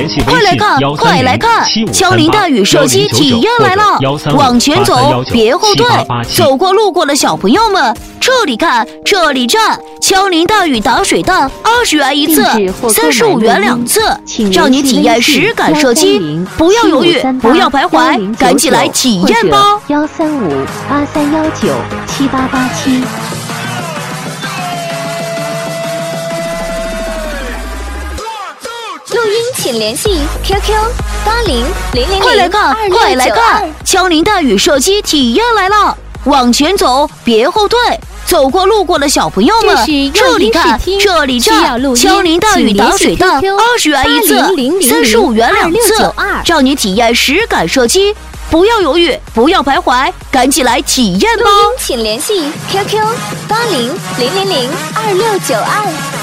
快来看，快来看！枪林弹雨射击体验来了！往前走，别后退。走过路过的小朋友们，这里看，这里站。枪林弹雨打水弹，20元一次，35元2次，让你体验实感射击。不要犹豫，不要徘徊，赶紧来体验吧 ！13583197887。 录音请联系 QQ800000。 快来看，快来看！枪林弹雨射击体验来了！往前走，别后退。走过路过的小朋友们，这里看，这里站。枪林弹雨打水弹，20元一次，35元2次，让你体验实感射击。不要犹豫，不要徘徊，赶紧来体验吧！ 录音请联系 QQ8000002692。